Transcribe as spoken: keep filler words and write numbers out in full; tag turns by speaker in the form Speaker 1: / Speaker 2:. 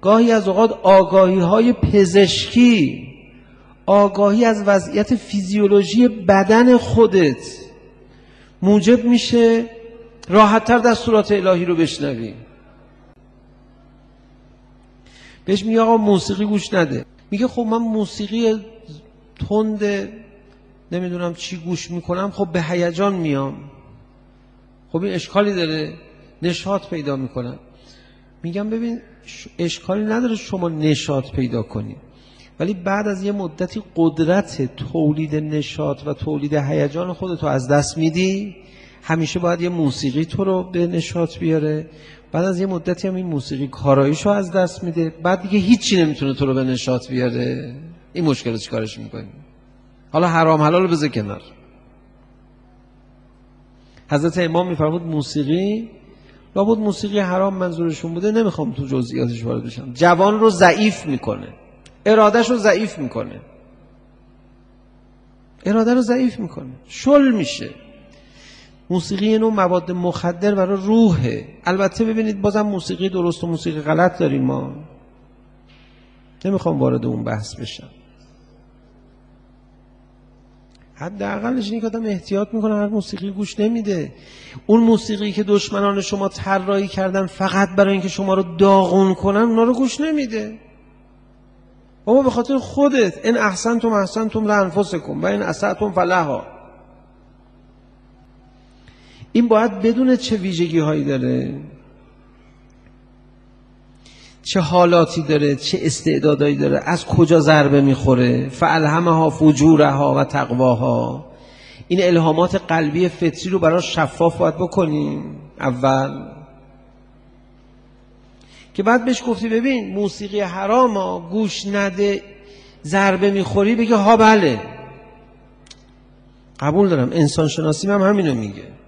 Speaker 1: گاهی از اوقات آگاهی های پزشکی، آگاهی از وضعیت فیزیولوژی بدن خودت موجب میشه راحت‌تر دستورات الهی رو بشنوی. بهش میگه آقا موسیقی گوش نده. میگه خب من موسیقی تند نمیدونم چی گوش میکنم، خب به هیجان میام، خب این اشکالی داره؟ نشاط پیدا میکنم. میگم ببین اشکالی نداره شما نشاط پیدا کنی، ولی بعد از یه مدتی قدرت تولید نشاط و تولید هیجان خودتو از دست میدی. همیشه باید یه موسیقی تو رو به نشاط بیاره، بعد از یه مدتی هم این موسیقی کاراییشو از دست میده، بعد دیگه هیچی نمیتونه تو رو به نشاط بیاره. این مشکل رو چیکارش میکنی؟ حالا حرام حلال رو بذار کنار. حضرت امام میفرمود موسیقی، لابد موسیقی حرام منظورشون بوده، نمیخوام تو جزئیاتش وارد بشم، جوان رو ضعیف میکنه، ارادهش رو ضعیف میکنه، اراده رو ضعیف میکنه، شل میشه. موسیقی نوع مواد مخدر برای روحه. البته ببینید بازم موسیقی درست و موسیقی غلط داریم ما، نمیخوام وارد اون بحث بشم. حداقلش اینه که آدم احتیاط میکنه، هر موسیقی گوش نمیده. اون موسیقی که دشمنان شما طراحی کردن فقط برای اینکه شما رو داغون کنن، اونا رو گوش نمیده. بابا به خاطر خودت، ان احسنتم احسنتم لانفسکم و ان اسأتم فلها. این باید بدونه چه ویژگی هایی داره، چه حالاتی داره، چه استعدادایی داره، از کجا ضربه میخوره. فالهمها فجورها و تقواها. این الهامات قلبی فطری رو برای شفاف باید بکنیم اول، که بعد بهش گفتی ببین موسیقی حراما گوش نده، ضربه میخوری، بگه ها بله قبول دارم، انسان شناسی هم همینو میگه.